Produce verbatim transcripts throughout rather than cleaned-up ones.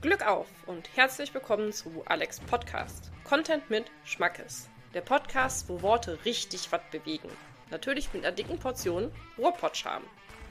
Glück auf und herzlich willkommen zu Alex Podcast. Content mit Schmackes. Der Podcast, wo Worte richtig was bewegen. Natürlich mit einer dicken Portion Ruhrpott-Charme.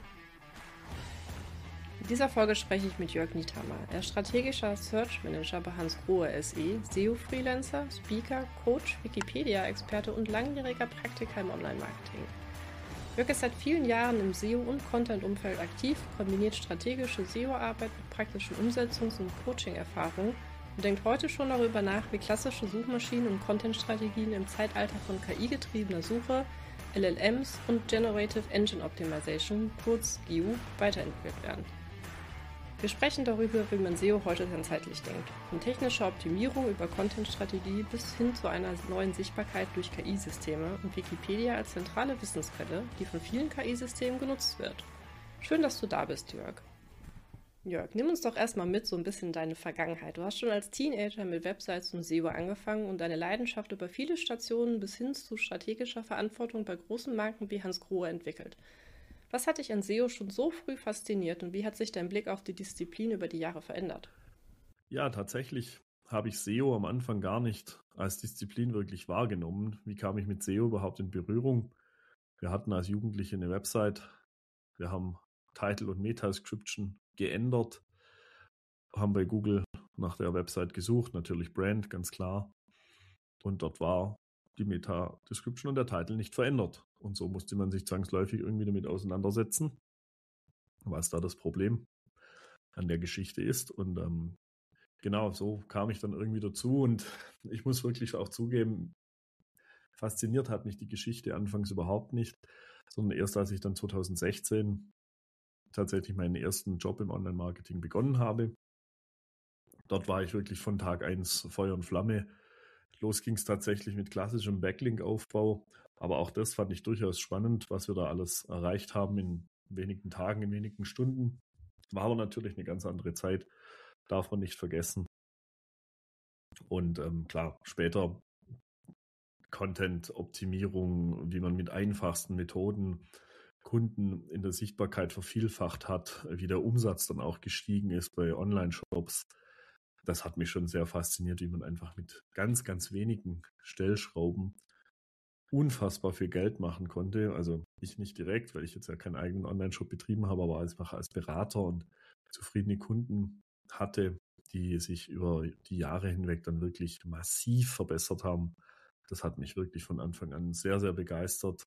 In dieser Folge spreche ich mit Jörg Niethammer. Er ist strategischer Search Manager bei Hans Grohe S E, S E O-Freelancer, Speaker, Coach, Wikipedia-Experte und langjähriger Praktiker im Online-Marketing. Jörg ist seit vielen Jahren im S E O- und Content-Umfeld aktiv, kombiniert strategische S E O-Arbeit mit praktischen Umsetzungs- und Coaching-Erfahrungen und denkt heute schon darüber nach, wie klassische Suchmaschinen und Content-Strategien im Zeitalter von K I-getriebener Suche, L L Ms und Generative Engine Optimization, kurz G E O, weiterentwickelt werden. Wir sprechen darüber, wie man S E O heute ganzheitlich denkt. Von technischer Optimierung über Content-Strategie bis hin zu einer neuen Sichtbarkeit durch K I-Systeme und Wikipedia als zentrale Wissensquelle, die von vielen K I-Systemen genutzt wird. Schön, dass du da bist, Jörg. Jörg, nimm uns doch erstmal mit so ein bisschen in deine Vergangenheit. Du hast schon als Teenager mit Websites und S E O angefangen und deine Leidenschaft über viele Stationen bis hin zu strategischer Verantwortung bei großen Marken wie Hans Grohe entwickelt. Was hat dich an S E O schon so früh fasziniert und wie hat sich dein Blick auf die Disziplin über die Jahre verändert? Ja, tatsächlich habe ich S E O am Anfang gar nicht als Disziplin wirklich wahrgenommen. Wie kam ich mit S E O überhaupt in Berührung? Wir hatten als Jugendliche eine Website, wir haben Title und Meta-Description geändert, haben bei Google nach der Website gesucht, natürlich Brand, ganz klar. Und dort war die Meta-Description und der Titel nicht verändert. Und so musste man sich zwangsläufig irgendwie damit auseinandersetzen, was da das Problem an der Geschichte ist. Und ähm, genau, so kam ich dann irgendwie dazu. Und ich muss wirklich auch zugeben, fasziniert hat mich die Geschichte anfangs überhaupt nicht, sondern erst als ich dann zwanzig sechzehn tatsächlich meinen ersten Job im Online-Marketing begonnen habe. Dort war ich wirklich von Tag eins Feuer und Flamme. Los ging es tatsächlich mit klassischem Backlink-Aufbau, aber auch das fand ich durchaus spannend, was wir da alles erreicht haben in wenigen Tagen, in wenigen Stunden. War aber natürlich eine ganz andere Zeit, darf man nicht vergessen. Und ähm, klar, später Content-Optimierung, wie man mit einfachsten Methoden Kunden in der Sichtbarkeit vervielfacht hat, wie der Umsatz dann auch gestiegen ist bei Online-Shops. Das hat mich schon sehr fasziniert, wie man einfach mit ganz, ganz wenigen Stellschrauben unfassbar viel Geld machen konnte. Also ich nicht direkt, weil ich jetzt ja keinen eigenen Online-Shop betrieben habe, aber einfach als Berater und zufriedene Kunden hatte, die sich über die Jahre hinweg dann wirklich massiv verbessert haben. Das hat mich wirklich von Anfang an sehr, sehr begeistert.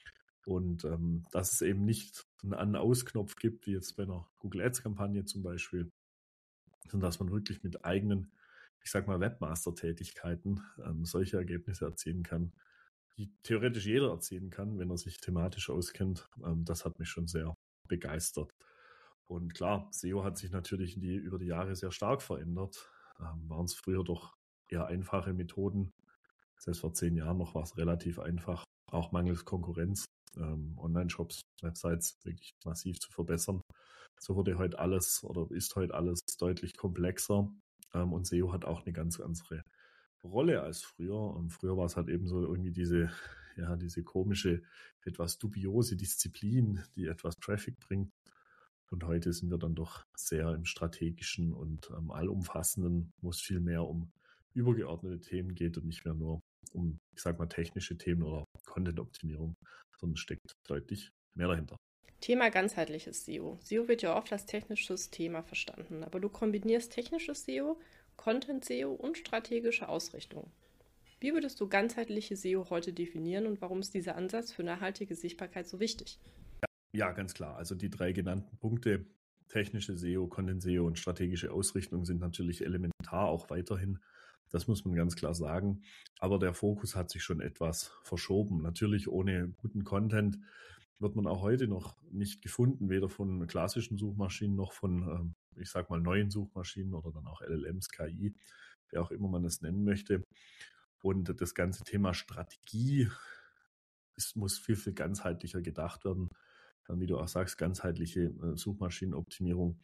Und ähm, dass es eben nicht einen An-Aus-Knopf gibt, wie jetzt bei einer Google Ads-Kampagne zum Beispiel, sondern dass man wirklich mit eigenen, ich sag mal, Webmaster-Tätigkeiten ähm, solche Ergebnisse erzielen kann, die theoretisch jeder erzielen kann, wenn er sich thematisch auskennt. Ähm, das hat mich schon sehr begeistert. Und klar, S E O hat sich natürlich die, über die Jahre sehr stark verändert. Ähm, waren es früher doch eher einfache Methoden. Selbst vor zehn Jahren noch war es relativ einfach, auch mangels Konkurrenz, ähm, Online-Shops, Websites wirklich massiv zu verbessern. So wurde heute alles oder ist heute alles deutlich komplexer. Ähm, und S E O hat auch eine ganz andere Rolle als früher. Und früher war es halt eben so irgendwie diese, ja, diese komische, etwas dubiose Disziplin, die etwas Traffic bringt. Und heute sind wir dann doch sehr im strategischen und ähm, allumfassenden, wo es viel mehr um übergeordnete Themen geht und nicht mehr nur um, ich sag mal, technische Themen oder Content-Optimierung, sondern steckt deutlich mehr dahinter. Thema ganzheitliches S E O. S E O wird ja oft als technisches Thema verstanden, aber du kombinierst technisches S E O, Content-S E O und strategische Ausrichtung. Wie würdest du ganzheitliche S E O heute definieren und warum ist dieser Ansatz für nachhaltige Sichtbarkeit so wichtig? Ja, ganz klar. Also die drei genannten Punkte, technische S E O, Content-S E O und strategische Ausrichtung sind natürlich elementar auch weiterhin. Das muss man ganz klar sagen. Aber der Fokus hat sich schon etwas verschoben. Natürlich ohne guten Content wird man auch heute noch nicht gefunden, weder von klassischen Suchmaschinen noch von, ich sag mal, neuen Suchmaschinen oder dann auch L L Ms, K I, wie auch immer man es nennen möchte. Und das ganze Thema Strategie ist, muss viel, viel ganzheitlicher gedacht werden. Wie du auch sagst, ganzheitliche Suchmaschinenoptimierung,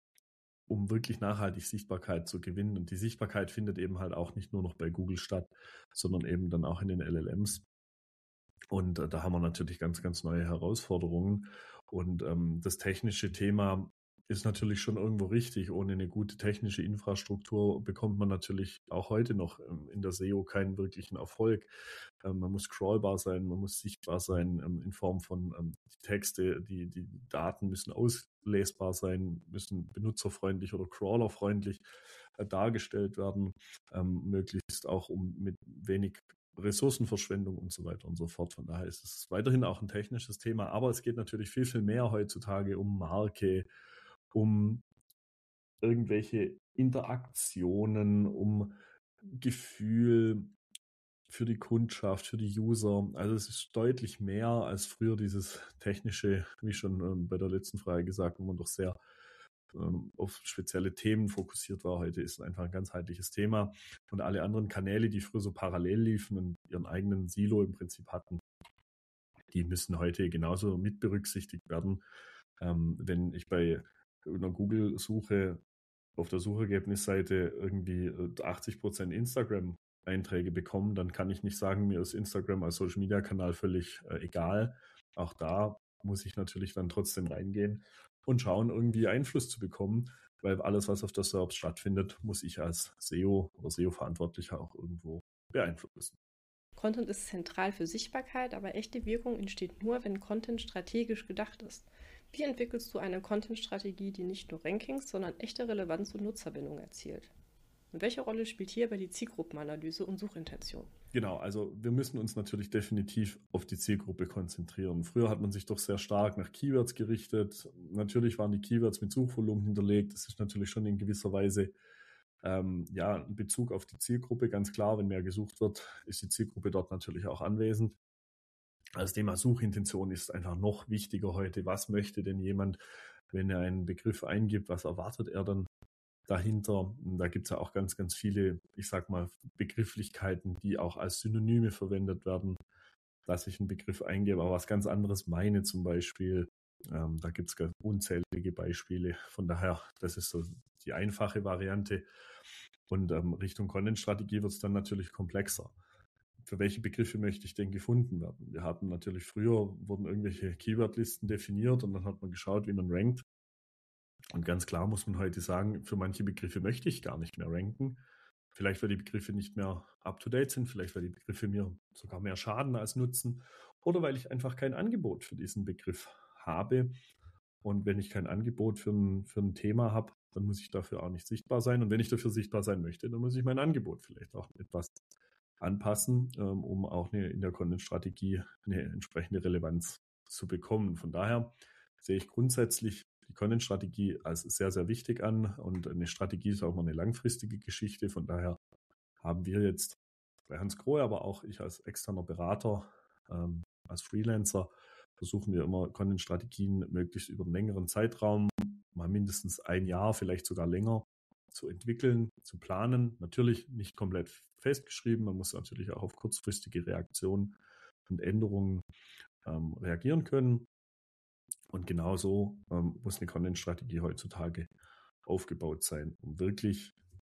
um wirklich nachhaltig Sichtbarkeit zu gewinnen. Und die Sichtbarkeit findet eben halt auch nicht nur noch bei Google statt, sondern eben dann auch in den L L Ms. Und äh, da haben wir natürlich ganz, ganz neue Herausforderungen. Und ähm, das technische Thema ist natürlich schon irgendwo richtig. Ohne eine gute technische Infrastruktur bekommt man natürlich auch heute noch ähm, in der S E O keinen wirklichen Erfolg. Ähm, man muss scrollbar sein, man muss sichtbar sein ähm, in Form von ähm, die Texte, die, die Daten müssen auslesbar sein, müssen benutzerfreundlich oder crawlerfreundlich äh, dargestellt werden, ähm, möglichst auch um mit wenig Ressourcenverschwendung und so weiter und so fort. Von daher ist es weiterhin auch ein technisches Thema, aber es geht natürlich viel, viel mehr heutzutage um Marke, um irgendwelche Interaktionen, um Gefühl für die Kundschaft, für die User. Also es ist deutlich mehr als früher dieses technische, wie schon ähm, bei der letzten Frage gesagt, wo man doch sehr ähm, auf spezielle Themen fokussiert war. Heute ist es einfach ein ganzheitliches Thema. Und alle anderen Kanäle, die früher so parallel liefen und ihren eigenen Silo im Prinzip hatten, die müssen heute genauso mit berücksichtigt werden. Ähm, wenn ich bei einer Google-Suche auf der Suchergebnisseite irgendwie achtzig Prozent Instagram-Einträge bekomme, dann kann ich nicht sagen, mir ist Instagram als Social-Media-Kanal völlig äh, egal. Auch da muss ich natürlich dann trotzdem reingehen und schauen, irgendwie Einfluss zu bekommen, weil alles, was auf der S E R P stattfindet, muss ich als S E O oder S E O-Verantwortlicher auch irgendwo beeinflussen. Content ist zentral für Sichtbarkeit, aber echte Wirkung entsteht nur, wenn Content strategisch gedacht ist. Wie entwickelst du eine Content-Strategie, die nicht nur Rankings, sondern echte Relevanz und Nutzerbindung erzielt? Und welche Rolle spielt hierbei die Zielgruppenanalyse und Suchintention? Genau, also wir müssen uns natürlich definitiv auf die Zielgruppe konzentrieren. Früher hat man sich doch sehr stark nach Keywords gerichtet. Natürlich waren die Keywords mit Suchvolumen hinterlegt. Das ist natürlich schon in gewisser Weise ähm, ja, in Bezug auf die Zielgruppe. Ganz klar, wenn mehr gesucht wird, ist die Zielgruppe dort natürlich auch anwesend. Das Thema Suchintention ist einfach noch wichtiger heute. Was möchte denn jemand, wenn er einen Begriff eingibt? Was erwartet er dann dahinter? Und da gibt es ja auch ganz, ganz viele, ich sag mal, Begrifflichkeiten, die auch als Synonyme verwendet werden, dass ich einen Begriff eingebe, aber was ganz anderes meine zum Beispiel. Ähm, da gibt es ganz unzählige Beispiele. Von daher, das ist so die einfache Variante. Und ähm, Richtung Content-Strategie wird es dann natürlich komplexer. Für welche Begriffe möchte ich denn gefunden werden? Wir hatten natürlich früher, wurden irgendwelche Keywordlisten definiert und dann hat man geschaut, wie man rankt. Und ganz klar muss man heute sagen, für manche Begriffe möchte ich gar nicht mehr ranken. Vielleicht, weil die Begriffe nicht mehr up-to-date sind, vielleicht, weil die Begriffe mir sogar mehr schaden als nutzen oder weil ich einfach kein Angebot für diesen Begriff habe. Und wenn ich kein Angebot für ein, für ein Thema habe, dann muss ich dafür auch nicht sichtbar sein. Und wenn ich dafür sichtbar sein möchte, dann muss ich mein Angebot vielleicht auch etwas anpassen, ähm, um auch eine, in der Content-Strategie eine entsprechende Relevanz zu bekommen. Von daher sehe ich grundsätzlich die Content-Strategie als sehr, sehr wichtig an. Und eine Strategie ist auch mal eine langfristige Geschichte. Von daher haben wir jetzt bei Hans Grohe, aber auch ich als externer Berater, ähm, als Freelancer, versuchen wir immer Content-Strategien möglichst über einen längeren Zeitraum, mal mindestens ein Jahr, vielleicht sogar länger, zu entwickeln, zu planen. Natürlich nicht komplett festgeschrieben. Man muss natürlich auch auf kurzfristige Reaktionen und Änderungen ähm, reagieren können. Und genauso ähm, muss eine Content-Strategie heutzutage aufgebaut sein, um wirklich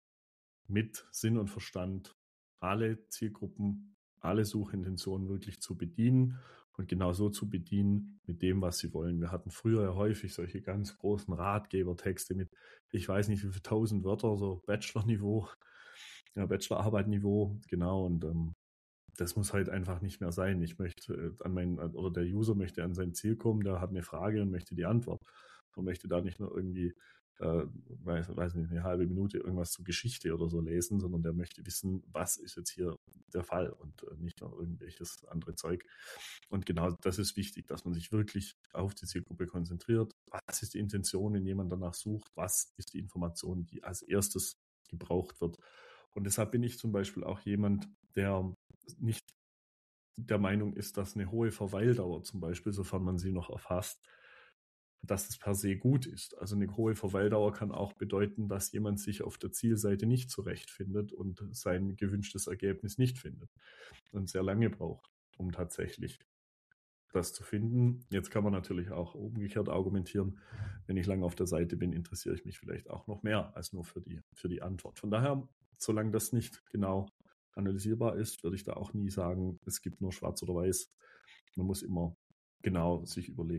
mit Sinn und Verstand alle Zielgruppen, alle Suchintentionen wirklich zu bedienen und genau so zu bedienen mit dem, was sie wollen. Wir hatten früher ja häufig solche ganz großen Ratgebertexte mit, ich weiß nicht wie viele tausend Wörter, so Bachelor-Niveau, ja, Bachelorarbeit-Niveau, genau, und ähm, das muss halt einfach nicht mehr sein. Ich möchte äh, an meinen, oder der User möchte an sein Ziel kommen, der hat eine Frage und möchte die Antwort. Man möchte da nicht nur irgendwie, äh, weiß, weiß nicht, eine halbe Minute irgendwas zur Geschichte oder so lesen, sondern der möchte wissen, was ist jetzt hier der Fall und äh, nicht nur irgendwelches andere Zeug. Und genau das ist wichtig, dass man sich wirklich auf die Zielgruppe konzentriert. Was ist die Intention, wenn jemand danach sucht? Was ist die Information, die als erstes gebraucht wird? Und deshalb bin ich zum Beispiel auch jemand, der nicht der Meinung ist, dass eine hohe Verweildauer zum Beispiel, sofern man sie noch erfasst, dass es per se gut ist. Also eine hohe Verweildauer kann auch bedeuten, dass jemand sich auf der Zielseite nicht zurechtfindet und sein gewünschtes Ergebnis nicht findet und sehr lange braucht, um tatsächlich das zu finden. Jetzt kann man natürlich auch umgekehrt argumentieren, wenn ich lange auf der Seite bin, interessiere ich mich vielleicht auch noch mehr als nur für die, für die Antwort. Von daher, solange das nicht genau analysierbar ist, würde ich da auch nie sagen, es gibt nur schwarz oder weiß. Man muss immer genau sich überlegen,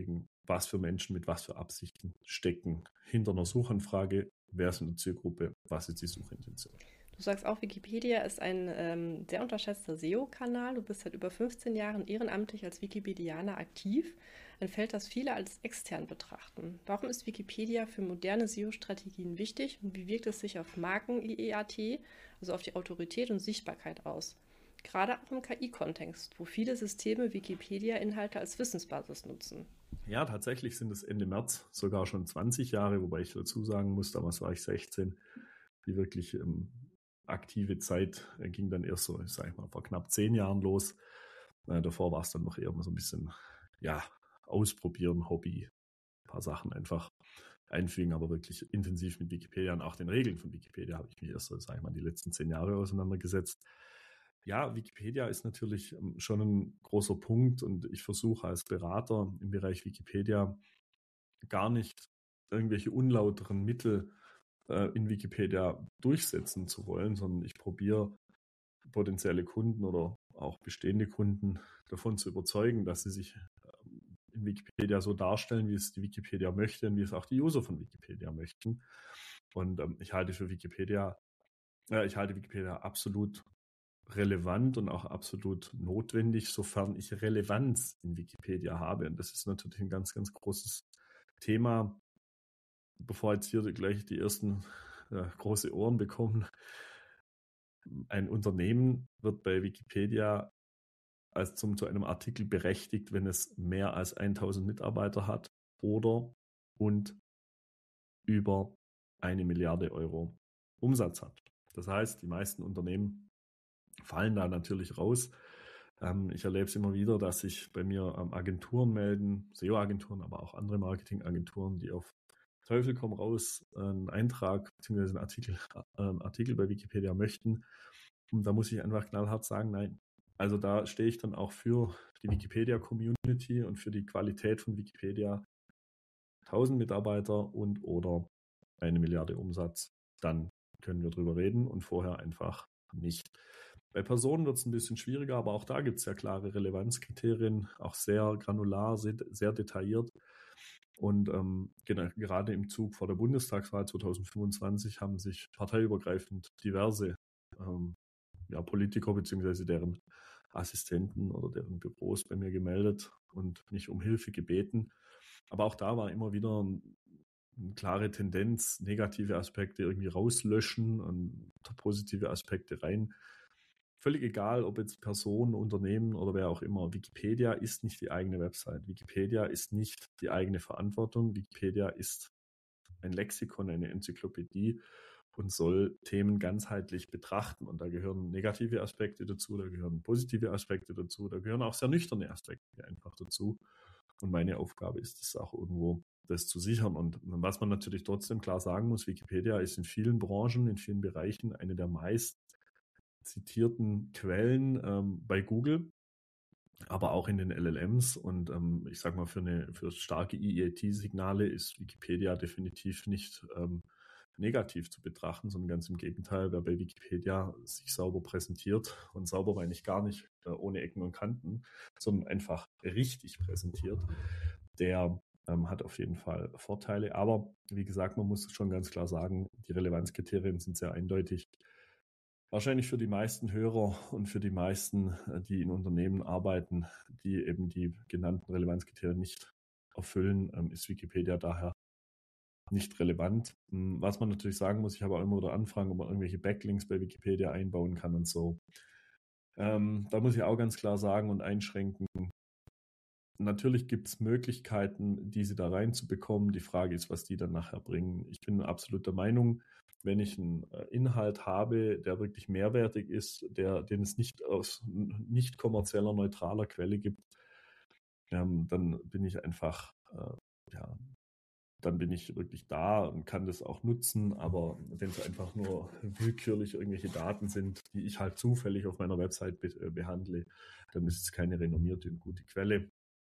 was für Menschen mit was für Absichten stecken hinter einer Suchanfrage, wer ist in der Zielgruppe, was ist die Suchintention. Du sagst auch, Wikipedia ist ein ähm, sehr unterschätzter S E O-Kanal. Du bist seit über fünfzehn Jahren ehrenamtlich als Wikipedianer aktiv. Ein Feld, das viele als extern betrachten. Warum ist Wikipedia für moderne S E O-Strategien wichtig und wie wirkt es sich auf Marken-I E A T, also auf die Autorität und Sichtbarkeit aus? Gerade auch im K I-Kontext, wo viele Systeme Wikipedia-Inhalte als Wissensbasis nutzen. Ja, tatsächlich sind es Ende März sogar schon zwanzig Jahre, wobei ich dazu sagen muss, damals war ich sechzehn, die wirklich ähm, aktive Zeit äh, ging dann erst so, ich sag mal, vor knapp zehn Jahren los. Äh, davor war es dann noch eher mal so ein bisschen, ja, ausprobieren, Hobby, ein paar Sachen einfach einfügen, aber wirklich intensiv mit Wikipedia und auch den Regeln von Wikipedia habe ich mich erst so, sag ich mal, die letzten zehn Jahre auseinandergesetzt. Ja, Wikipedia ist natürlich schon ein großer Punkt und ich versuche als Berater im Bereich Wikipedia gar nicht irgendwelche unlauteren Mittel äh, in Wikipedia durchsetzen zu wollen, sondern ich probiere potenzielle Kunden oder auch bestehende Kunden davon zu überzeugen, dass sie sich ähm, in Wikipedia so darstellen, wie es die Wikipedia möchte und wie es auch die User von Wikipedia möchten. Und ähm, ich halte für Wikipedia, äh, ich halte Wikipedia absolut relevant und auch absolut notwendig, sofern ich Relevanz in Wikipedia habe. Und das ist natürlich ein ganz, ganz großes Thema. Bevor jetzt hier gleich die ersten äh, große Ohren bekommen, ein Unternehmen wird bei Wikipedia als zum zu einem Artikel berechtigt, wenn es mehr als tausend Mitarbeiter hat oder und über eine Milliarde Euro Umsatz hat. Das heißt, die meisten Unternehmen fallen da natürlich raus. Ähm, ich erlebe es immer wieder, dass sich bei mir ähm, Agenturen melden, S E O-Agenturen, aber auch andere Marketingagenturen, die auf Teufel komm raus einen Eintrag bzw. einen Artikel, äh, einen Artikel bei Wikipedia möchten. Und da muss ich einfach knallhart sagen, nein. Also da stehe ich dann auch für die Wikipedia-Community und für die Qualität von Wikipedia. tausend Mitarbeiter und oder eine Milliarde Umsatz, dann können wir drüber reden und vorher einfach nicht. Bei Personen wird es ein bisschen schwieriger, aber auch da gibt es ja klare Relevanzkriterien, auch sehr granular, sehr, sehr detailliert. Und ähm, genau, gerade im Zug vor der Bundestagswahl zwanzig fünfundzwanzig haben sich parteiübergreifend diverse ähm, ja, Politiker bzw. deren Assistenten oder deren Büros bei mir gemeldet und mich um Hilfe gebeten. Aber auch da war immer wieder ein, eine klare Tendenz, negative Aspekte irgendwie rauslöschen und positive Aspekte rein. Völlig egal, ob jetzt Personen, Unternehmen oder wer auch immer. Wikipedia ist nicht die eigene Website. Wikipedia ist nicht die eigene Verantwortung. Wikipedia ist ein Lexikon, eine Enzyklopädie und soll Themen ganzheitlich betrachten. Und da gehören negative Aspekte dazu, da gehören positive Aspekte dazu, da gehören auch sehr nüchterne Aspekte einfach dazu. Und meine Aufgabe ist es auch irgendwo, das zu sichern. Und was man natürlich trotzdem klar sagen muss, Wikipedia ist in vielen Branchen, in vielen Bereichen eine der meist zitierten Quellen ähm, bei Google, aber auch in den L L Ms. Und ähm, ich sage mal, für, eine, für starke I E A T-Signale ist Wikipedia definitiv nicht ähm, negativ zu betrachten, sondern ganz im Gegenteil, wer bei Wikipedia sich sauber präsentiert, und sauber meine ich gar nicht äh, ohne Ecken und Kanten, sondern einfach richtig präsentiert, der ähm, hat auf jeden Fall Vorteile. Aber wie gesagt, man muss schon ganz klar sagen, die Relevanzkriterien sind sehr eindeutig. Wahrscheinlich für die meisten Hörer und für die meisten, die in Unternehmen arbeiten, die eben die genannten Relevanzkriterien nicht erfüllen, ähm, ist Wikipedia daher nicht relevant. Was man natürlich sagen muss, ich habe auch immer wieder Anfragen, ob man irgendwelche Backlinks bei Wikipedia einbauen kann und so. Ähm, da muss ich auch ganz klar sagen und einschränken, natürlich gibt es Möglichkeiten, diese da reinzubekommen. Die Frage ist, was die dann nachher bringen. Ich bin absolut der Meinung, wenn ich einen Inhalt habe, der wirklich mehrwertig ist, der, den es nicht aus nicht kommerzieller, neutraler Quelle gibt, ähm, dann bin ich einfach, äh, ja, dann bin ich wirklich da und kann das auch nutzen. Aber wenn es einfach nur willkürlich irgendwelche Daten sind, die ich halt zufällig auf meiner Website be- behandle, dann ist es keine renommierte und gute Quelle.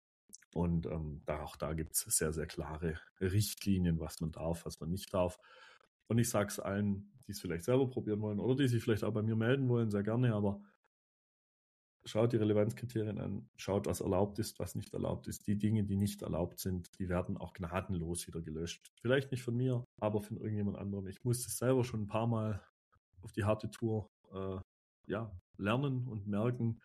Und ähm, da, auch da gibt es sehr, sehr klare Richtlinien, was man darf, was man nicht darf. Und ich sage es allen, die es vielleicht selber probieren wollen oder die sich vielleicht auch bei mir melden wollen, sehr gerne. Aber schaut die Relevanzkriterien an, schaut, was erlaubt ist, was nicht erlaubt ist. Die Dinge, die nicht erlaubt sind, die werden auch gnadenlos wieder gelöscht. Vielleicht nicht von mir, aber von irgendjemand anderem. Ich musste es selber schon ein paar Mal auf die harte Tour äh, ja, lernen und merken.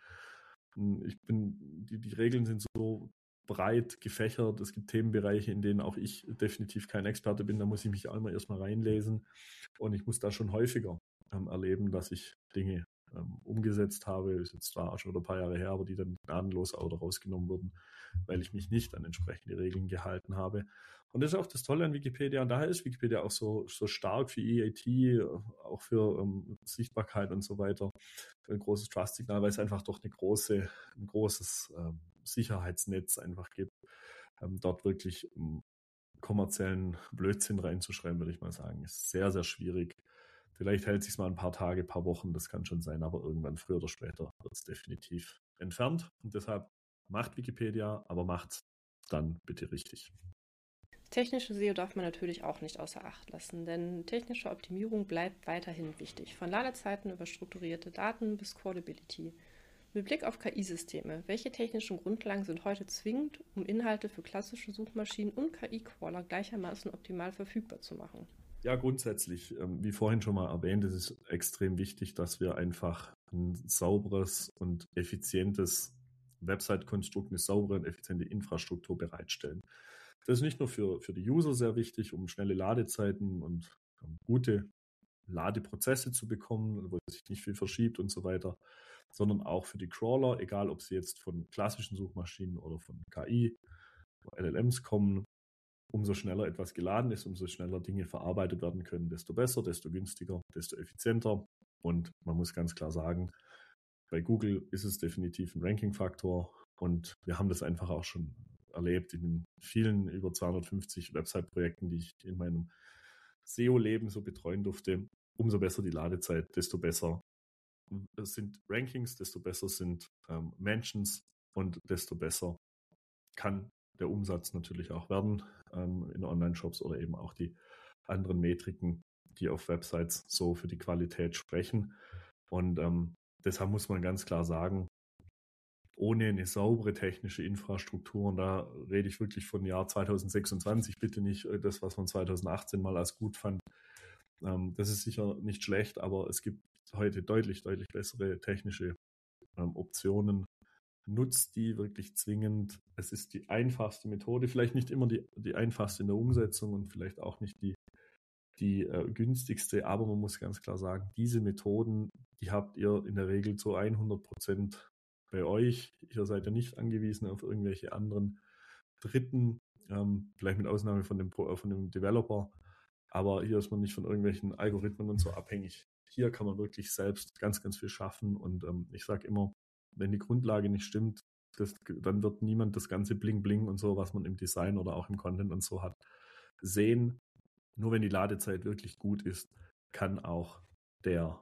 Ich bin, die, die Regeln sind so breit gefächert. Es gibt Themenbereiche, in denen auch ich definitiv kein Experte bin. Da muss ich mich auch immer erstmal reinlesen. Und ich muss da schon häufiger ähm, erleben, dass ich Dinge ähm, umgesetzt habe. Ist jetzt zwar schon wieder ein paar Jahre her, aber die dann gnadenlos oder rausgenommen wurden, weil ich mich nicht an entsprechende Regeln gehalten habe. Und das ist auch das Tolle an Wikipedia. Und daher ist Wikipedia auch so, so stark für E A T, auch für ähm, Sichtbarkeit und so weiter. Ein großes Trust-Signal, weil es einfach doch eine große, ein großes ähm, Sicherheitsnetz einfach gibt, ähm, dort wirklich ähm, kommerziellen Blödsinn reinzuschreiben, würde ich mal sagen, ist sehr, sehr schwierig. Vielleicht hält es sich mal ein paar Tage, ein paar Wochen, das kann schon sein, aber irgendwann früher oder später wird es definitiv entfernt. Und deshalb macht Wikipedia, aber macht dann bitte richtig. Technische S E O darf man natürlich auch nicht außer Acht lassen, denn technische Optimierung bleibt weiterhin wichtig, von Ladezeiten über strukturierte Daten bis Codability. Mit Blick auf K I-Systeme, welche technischen Grundlagen sind heute zwingend, um Inhalte für klassische Suchmaschinen und K I-Crawler gleichermaßen optimal verfügbar zu machen? Ja, grundsätzlich, wie vorhin schon mal erwähnt, ist es extrem wichtig, dass wir einfach ein sauberes und effizientes Website-Konstrukt, eine saubere und effiziente Infrastruktur bereitstellen. Das ist nicht nur für, für die User sehr wichtig, um schnelle Ladezeiten und um, gute Ladeprozesse zu bekommen, wo sich nicht viel verschiebt und so weiter, sondern auch für die Crawler, egal ob sie jetzt von klassischen Suchmaschinen oder von K I, L L Ms kommen. Umso schneller etwas geladen ist, umso schneller Dinge verarbeitet werden können, desto besser, desto günstiger, desto effizienter. Und man muss ganz klar sagen, bei Google ist es definitiv ein Ranking-Faktor und wir haben das einfach auch schon erlebt in den vielen über zweihundertfünfzig Website-Projekten, die ich in meinem S E O-Leben so betreuen durfte. Umso besser die Ladezeit, desto besser sind Rankings, desto besser sind ähm, Mentions und desto besser kann der Umsatz natürlich auch werden ähm, in Online-Shops oder eben auch die anderen Metriken, die auf Websites so für die Qualität sprechen. Und ähm, deshalb muss man ganz klar sagen, ohne eine saubere technische Infrastruktur, und da rede ich wirklich von Jahr zweitausendsechsundzwanzig, bitte nicht das, was man zweitausendachtzehn mal als gut fand. Ähm, das ist sicher nicht schlecht, aber es gibt heute deutlich, deutlich bessere technische ähm, Optionen. Nutzt die wirklich zwingend. Es ist die einfachste Methode, vielleicht nicht immer die, die einfachste in der Umsetzung und vielleicht auch nicht die, die äh, günstigste, aber man muss ganz klar sagen, diese Methoden, die habt ihr in der Regel zu hundert Prozent bei euch. Ihr seid ja nicht angewiesen auf irgendwelche anderen Dritten, ähm, vielleicht mit Ausnahme von dem, von dem Developer, aber hier ist man nicht von irgendwelchen Algorithmen und so abhängig. Hier kann man wirklich selbst ganz, ganz viel schaffen und ähm, ich sage immer, wenn die Grundlage nicht stimmt, das, dann wird niemand das ganze Bling-Bling und so, was man im Design oder auch im Content und so hat, sehen. Nur wenn die Ladezeit wirklich gut ist, kann auch der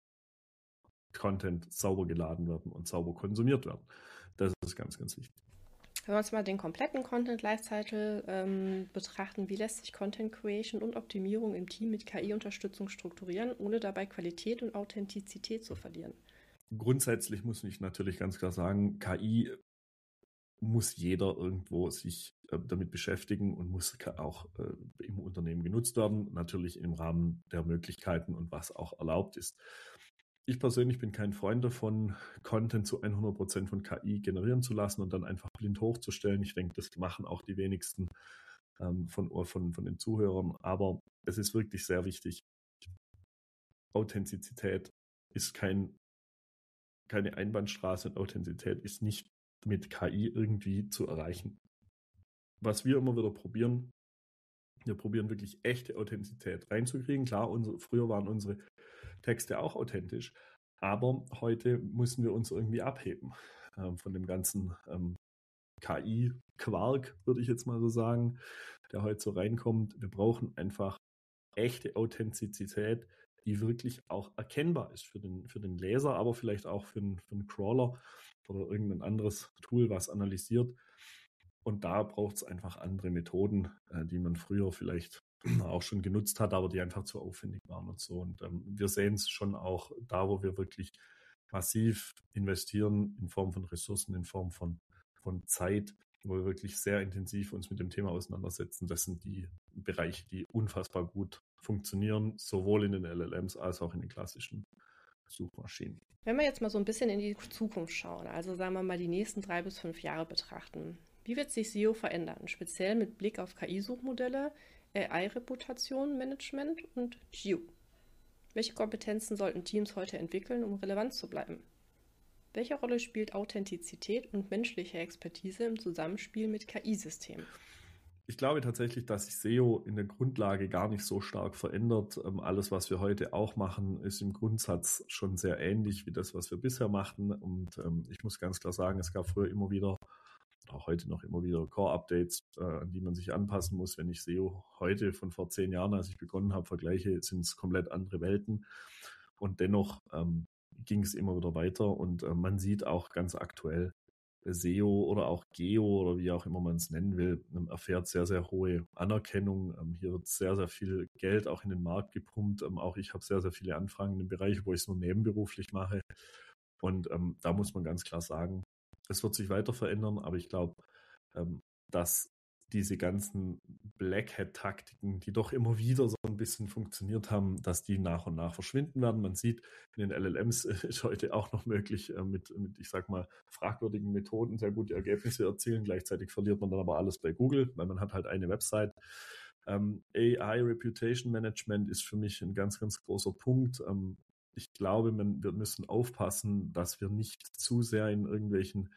Content sauber geladen werden und sauber konsumiert werden. Das ist ganz, ganz wichtig. Wenn wir uns mal den kompletten Content Lifecycle ähm, betrachten, wie lässt sich Content Creation und Optimierung im Team mit K I-Unterstützung strukturieren, ohne dabei Qualität und Authentizität zu verlieren? Grundsätzlich muss ich natürlich ganz klar sagen, K I muss jeder irgendwo sich äh, damit beschäftigen und muss auch äh, im Unternehmen genutzt werden, natürlich im Rahmen der Möglichkeiten und was auch erlaubt ist. Ich persönlich bin kein Freund davon, Content zu hundert Prozent von K I generieren zu lassen und dann einfach blind hochzustellen. Ich denke, das machen auch die wenigsten ähm, von, von, von den Zuhörern, aber es ist wirklich sehr wichtig. Authentizität ist kein keine Einbahnstraße und Authentizität ist nicht mit K I irgendwie zu erreichen. Was wir immer wieder probieren, wir probieren wirklich echte Authentizität reinzukriegen. Klar, unsere, früher waren unsere Texte auch authentisch, aber heute müssen wir uns irgendwie abheben ähm, von dem ganzen ähm, K I-Quark, würde ich jetzt mal so sagen, der heute so reinkommt. Wir brauchen einfach echte Authentizität, die wirklich auch erkennbar ist für den, für den Leser, aber vielleicht auch für einen, für einen Crawler oder irgendein anderes Tool, was analysiert. Und da braucht es einfach andere Methoden, äh, die man früher vielleicht auch schon genutzt hat, aber die einfach zu aufwendig waren und so. Und ähm, wir sehen es schon auch da, wo wir wirklich massiv investieren in Form von Ressourcen, in Form von, von Zeit, wo wir wirklich sehr intensiv uns mit dem Thema auseinandersetzen. Das sind die Bereiche, die unfassbar gut funktionieren, sowohl in den L L Ms als auch in den klassischen Suchmaschinen. Wenn wir jetzt mal so ein bisschen in die Zukunft schauen, also sagen wir mal die nächsten drei bis fünf Jahre betrachten, wie wird sich S E O verändern, speziell mit Blick auf K I-Suchmodelle, A I-Reputation, Management und Geo? Welche Kompetenzen sollten Teams heute entwickeln, um relevant zu bleiben? Welche Rolle spielt Authentizität und menschliche Expertise im Zusammenspiel mit K I-Systemen? Ich glaube tatsächlich, dass sich S E O in der Grundlage gar nicht so stark verändert. Alles, was wir heute auch machen, ist im Grundsatz schon sehr ähnlich wie das, was wir bisher machten. Und ich muss ganz klar sagen, es gab früher immer wieder, auch heute noch immer wieder Core-Updates, an die man sich anpassen muss. Wenn ich S E O heute von vor zehn Jahren, als ich begonnen habe, vergleiche, sind es komplett andere Welten. Und dennoch ähm, ging es immer wieder weiter. Und äh, man sieht auch ganz aktuell, S E O oder auch Geo oder wie auch immer man es nennen will, ähm, erfährt sehr, sehr hohe Anerkennung. Ähm, hier wird sehr, sehr viel Geld auch in den Markt gepumpt. Ähm, auch ich habe sehr, sehr viele Anfragen in dem Bereich, wo ich es nur nebenberuflich mache. Und ähm, da muss man ganz klar sagen, es wird sich weiter verändern, aber ich glaube, ähm, dass diese ganzen Black Hat-Taktiken, die doch immer wieder so ein bisschen funktioniert haben, dass die nach und nach verschwinden werden. Man sieht, in den L L Ms ist heute auch noch möglich, mit, mit, ich sag mal, fragwürdigen Methoden sehr gute Ergebnisse erzielen. Gleichzeitig verliert man dann aber alles bei Google, weil man hat halt eine Website. Ähm, A I Reputation Management ist für mich ein ganz, ganz großer Punkt. Ähm, ich glaube, man, wir müssen aufpassen, dass wir nicht zu sehr in irgendwelchen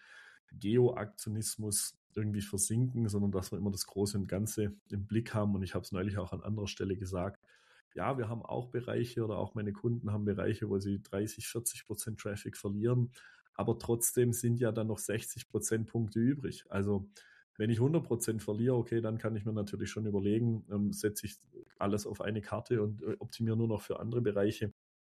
Geo-Aktionismus irgendwie versinken, sondern dass wir immer das Große und Ganze im Blick haben. Und ich habe es neulich auch an anderer Stelle gesagt, ja, wir haben auch Bereiche oder auch meine Kunden haben Bereiche, wo sie dreißig, vierzig Prozent Traffic verlieren, aber trotzdem sind ja dann noch sechzig Prozent Punkte übrig. Also wenn ich hundert Prozent verliere, okay, dann kann ich mir natürlich schon überlegen, ähm, setze ich alles auf eine Karte und äh, optimiere nur noch für andere Bereiche.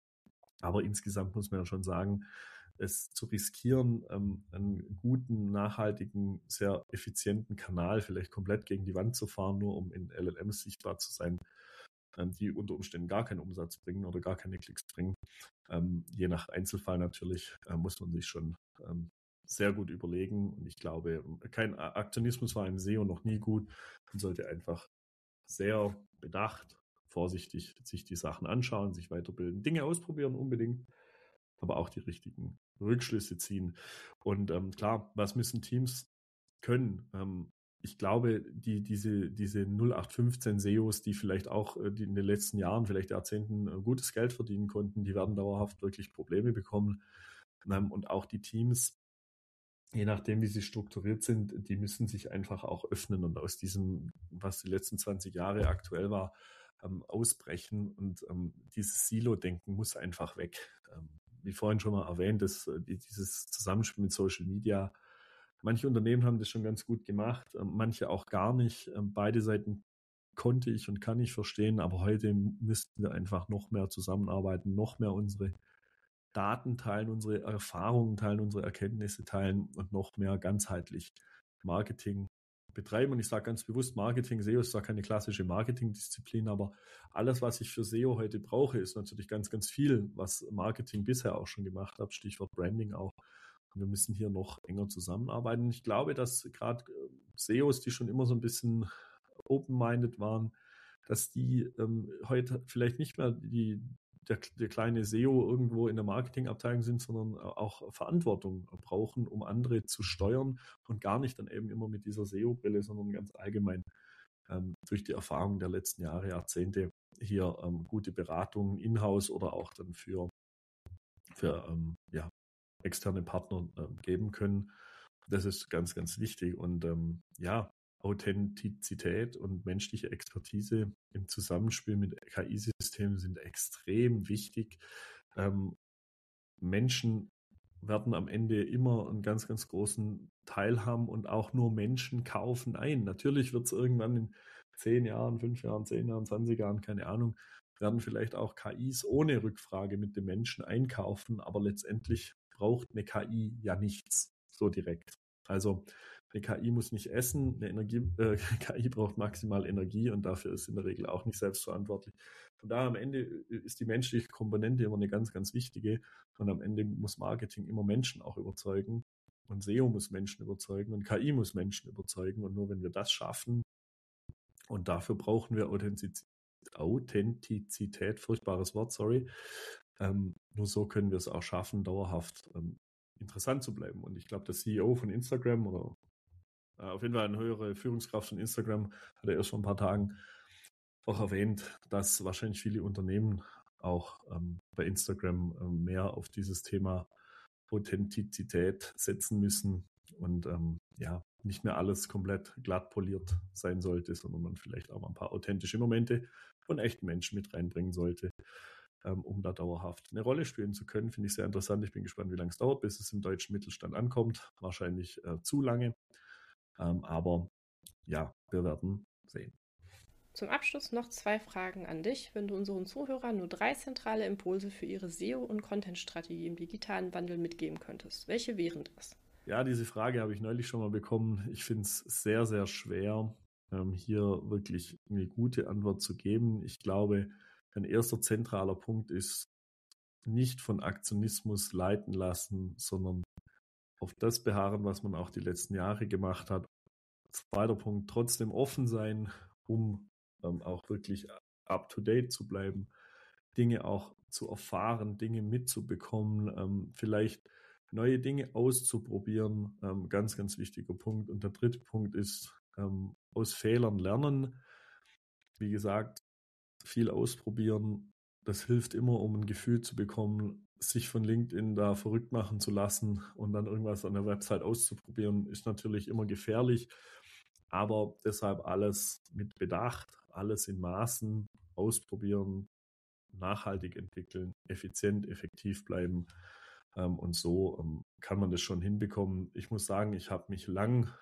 Aber insgesamt muss man ja schon sagen, es zu riskieren, ähm, einen guten, nachhaltigen, sehr effizienten Kanal vielleicht komplett gegen die Wand zu fahren, nur um in L L Ms sichtbar zu sein, ähm, die unter Umständen gar keinen Umsatz bringen oder gar keine Klicks bringen. Ähm, je nach Einzelfall natürlich äh, muss man sich schon ähm, sehr gut überlegen. Und ich glaube, kein Aktionismus war im S E O noch nie gut. Man sollte einfach sehr bedacht, vorsichtig sich die Sachen anschauen, sich weiterbilden, Dinge ausprobieren unbedingt, aber auch die richtigen Rückschlüsse ziehen. Und ähm, klar, was müssen Teams können? Ähm, ich glaube, die, diese, diese null acht fünfzehn S E Os, die vielleicht auch äh, die in den letzten Jahren, vielleicht Jahrzehnten äh, gutes Geld verdienen konnten, die werden dauerhaft wirklich Probleme bekommen. Ähm, und auch die Teams, je nachdem, wie sie strukturiert sind, die müssen sich einfach auch öffnen und aus diesem, was die letzten zwanzig Jahre aktuell war, ähm, ausbrechen. Und ähm, dieses Silo-Denken muss einfach weg. Ähm, wie vorhin schon mal erwähnt, das, dieses Zusammenspiel mit Social Media. Manche Unternehmen haben das schon ganz gut gemacht, ähm, manche auch gar nicht. Ähm, beide Seiten konnte ich und kann ich verstehen, aber heute müssten wir einfach noch mehr zusammenarbeiten, noch mehr unsere Daten teilen, unsere Erfahrungen teilen, unsere Erkenntnisse teilen und noch mehr ganzheitlich Marketing betreiben. Und ich sage ganz bewusst, Marketing, S E O ist zwar keine klassische Marketingdisziplin, aber alles, was ich für S E O heute brauche, ist natürlich ganz, ganz viel, was Marketing bisher auch schon gemacht hat, Stichwort Branding auch. Und wir müssen hier noch enger zusammenarbeiten. Ich glaube, dass gerade S E Os, die schon immer so ein bisschen open-minded waren, dass die ähm, heute vielleicht nicht mehr die Der, der kleine S E O irgendwo in der Marketingabteilung sind, sondern auch Verantwortung brauchen, um andere zu steuern und gar nicht dann eben immer mit dieser S E O-Brille, sondern ganz allgemein ähm, durch die Erfahrung der letzten Jahre, Jahrzehnte hier ähm, gute Beratungen in-house oder auch dann für, für ähm, ja, externe Partner äh, geben können. Das ist ganz, ganz wichtig und ähm, ja, Authentizität und menschliche Expertise im Zusammenspiel mit K I-Systemen sind extrem wichtig. Ähm, Menschen werden am Ende immer einen ganz, ganz großen Teil haben und auch nur Menschen kaufen ein. Natürlich wird es irgendwann in zehn Jahren, fünf Jahren, zehn Jahren, zwanzig Jahren, keine Ahnung, werden vielleicht auch K Is ohne Rückfrage mit dem Menschen einkaufen, aber letztendlich braucht eine K I ja nichts so direkt. Also Eine K I muss nicht essen, eine Energie, äh, K I braucht maximal Energie und dafür ist in der Regel auch nicht selbstverantwortlich. Von daher am Ende ist die menschliche Komponente immer eine ganz, ganz wichtige und am Ende muss Marketing immer Menschen auch überzeugen und S E O muss Menschen überzeugen und K I muss Menschen überzeugen und nur wenn wir das schaffen und dafür brauchen wir Authentizität, Authentizität furchtbares Wort, sorry, ähm, nur so können wir es auch schaffen, dauerhaft ähm, interessant zu bleiben und ich glaube, der C E O von Instagram oder auf jeden Fall eine höhere Führungskraft von Instagram hat er erst vor ein paar Tagen auch erwähnt, dass wahrscheinlich viele Unternehmen auch ähm, bei Instagram ähm, mehr auf dieses Thema Authentizität setzen müssen und ähm, ja, nicht mehr alles komplett glatt poliert sein sollte, sondern man vielleicht auch mal ein paar authentische Momente von echten Menschen mit reinbringen sollte, ähm, um da dauerhaft eine Rolle spielen zu können. Finde ich sehr interessant. Ich bin gespannt, wie lange es dauert, bis es im deutschen Mittelstand ankommt. Wahrscheinlich äh, zu lange. Ähm, aber ja, wir werden sehen. Zum Abschluss noch zwei Fragen an dich. Wenn du unseren Zuhörern nur drei zentrale Impulse für ihre S E O- und Content-Strategie im digitalen Wandel mitgeben könntest, welche wären das? Ja, diese Frage habe ich neulich schon mal bekommen. Ich finde es sehr, sehr schwer, ähm, hier wirklich eine gute Antwort zu geben. Ich glaube, ein erster zentraler Punkt ist, nicht von Aktionismus leiten lassen, sondern auf das beharren, was man auch die letzten Jahre gemacht hat. Zweiter Punkt, trotzdem offen sein, um ähm, auch wirklich up-to-date zu bleiben, Dinge auch zu erfahren, Dinge mitzubekommen, ähm, vielleicht neue Dinge auszuprobieren, ähm, ganz, ganz wichtiger Punkt. Und der dritte Punkt ist, ähm, aus Fehlern lernen. Wie gesagt, viel ausprobieren, das hilft immer, um ein Gefühl zu bekommen, sich von LinkedIn da verrückt machen zu lassen und dann irgendwas an der Website auszuprobieren, ist natürlich immer gefährlich. Aber deshalb alles mit Bedacht, alles in Maßen ausprobieren, nachhaltig entwickeln, effizient, effektiv bleiben. Ähm, und so ähm, kann man das schon hinbekommen. Ich muss sagen, ich habe mich lang,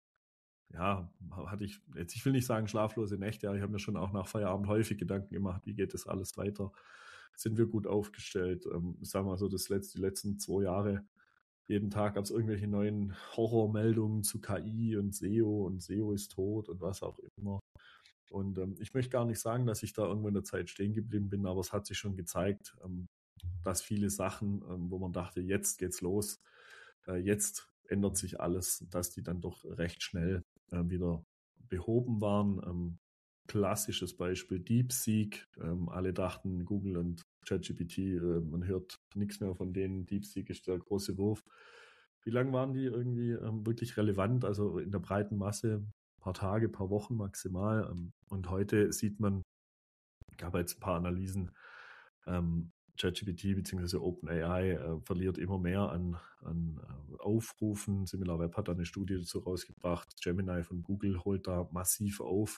ja, hatte ich, jetzt ich will nicht sagen schlaflose Nächte, aber ich habe mir schon auch nach Feierabend häufig Gedanken gemacht, wie geht das alles weiter? Sind wir gut aufgestellt? Ähm, ich sage mal so, das letzte, die letzten zwei Jahre, jeden Tag gab es irgendwelche neuen Horrormeldungen zu K I und S E O und S E O ist tot und was auch immer. Und ähm, ich möchte gar nicht sagen, dass ich da irgendwo in der Zeit stehen geblieben bin, aber es hat sich schon gezeigt, ähm, dass viele Sachen, ähm, wo man dachte, jetzt geht's los, äh, jetzt ändert sich alles, dass die dann doch recht schnell äh, wieder behoben waren. Ähm, klassisches Beispiel DeepSeek. Ähm, alle dachten, Google und ChatGPT, äh, man hört nichts mehr von denen. DeepSeek ist der große Wurf. Wie lange waren die irgendwie ähm, wirklich relevant? Also in der breiten Masse, paar Tage, paar Wochen maximal. Ähm, und heute sieht man, gab jetzt ein paar Analysen, ähm, ChatGPT bzw. OpenAI äh, verliert immer mehr an, an äh, Aufrufen. SimilarWeb hat da eine Studie dazu rausgebracht. Gemini von Google holt da massiv auf.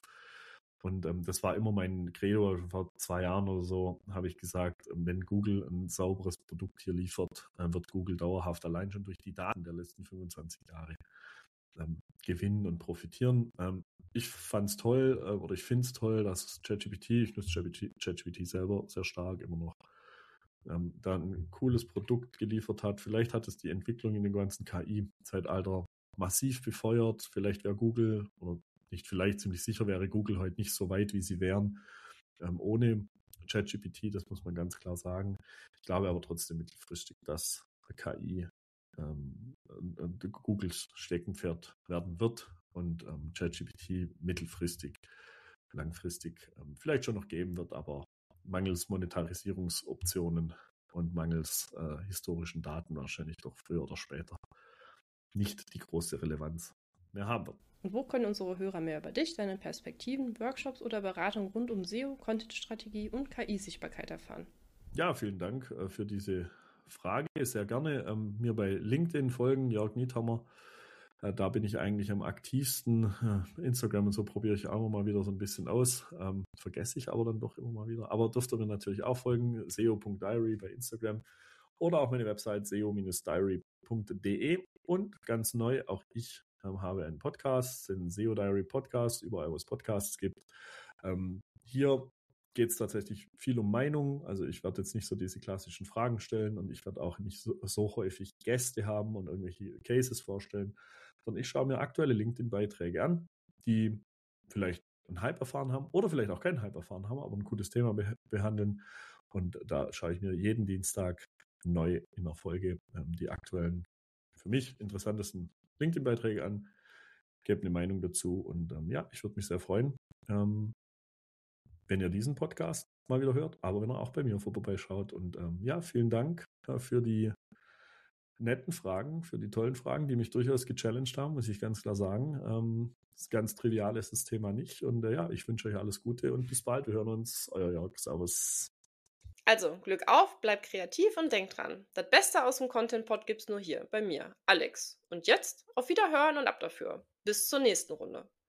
Und ähm, das war immer mein Credo. Vor zwei Jahren oder so habe ich gesagt, wenn Google ein sauberes Produkt hier liefert, äh, wird Google dauerhaft allein schon durch die Daten der letzten fünfundzwanzig Jahre ähm, gewinnen und profitieren. Ähm, ich fand es toll äh, oder ich finde es toll, dass ChatGPT, ich nutze ChatGPT selber sehr stark immer noch, ähm, da ein cooles Produkt geliefert hat. Vielleicht hat es die Entwicklung in dem ganzen K I-Zeitalter massiv befeuert. Vielleicht wäre Google, oder nicht vielleicht, ziemlich sicher wäre Google heute nicht so weit, wie sie wären, ähm, ohne ChatGPT, das muss man ganz klar sagen. Ich glaube aber trotzdem mittelfristig, dass K I ähm, Googles Steckenpferd werden wird und ähm, ChatGPT mittelfristig, langfristig ähm, vielleicht schon noch geben wird, aber mangels Monetarisierungsoptionen und mangels äh, historischen Daten wahrscheinlich doch früher oder später nicht die große Relevanz mehr haben wird. Und wo können unsere Hörer mehr über dich, deine Perspektiven, Workshops oder Beratung rund um S E O, Content-Strategie und K I-Sichtbarkeit erfahren? Ja, vielen Dank äh, für diese Frage. Sehr gerne ähm, mir bei LinkedIn folgen, Jörg Niethammer. Äh, da bin ich eigentlich am aktivsten. Äh, Instagram und so probiere ich auch immer mal wieder so ein bisschen aus. Ähm, vergesse ich aber dann doch immer mal wieder. Aber dürft ihr mir natürlich auch folgen, S E O Punkt Diary bei Instagram oder auch meine Website S E O Diary Punkt de. Und ganz neu, auch ich ähm, habe einen Podcast, den S E O Diary Podcast, überall wo es Podcasts gibt. Ähm, hier geht es tatsächlich viel um Meinung. Also ich werde jetzt nicht so diese klassischen Fragen stellen und ich werde auch nicht so, so häufig Gäste haben und irgendwelche Cases vorstellen, sondern ich schaue mir aktuelle LinkedIn-Beiträge an, die vielleicht einen Hype erfahren haben oder vielleicht auch keinen Hype erfahren haben, aber ein gutes Thema be behandeln. Und da schaue ich mir jeden Dienstag neu in der Folge ähm, die aktuellen, für mich interessantesten LinkedIn-Beiträge an, gebe eine Meinung dazu und ähm, ja, ich würde mich sehr freuen, ähm, wenn ihr diesen Podcast mal wieder hört, aber wenn ihr auch bei mir vorbeischaut. Und ähm, ja, vielen Dank äh, für die netten Fragen, für die tollen Fragen, die mich durchaus gechallenged haben, muss ich ganz klar sagen. Ähm, ganz trivial ist das Thema nicht. Und äh, ja, ich wünsche euch alles Gute und bis bald. Wir hören uns. Euer Jörg. Servus. Also, Glück auf, bleibt kreativ und denkt dran. Das Beste aus dem Content-Pod gibt's nur hier, bei mir, Alex. Und jetzt auf Wiederhören und ab dafür. Bis zur nächsten Runde.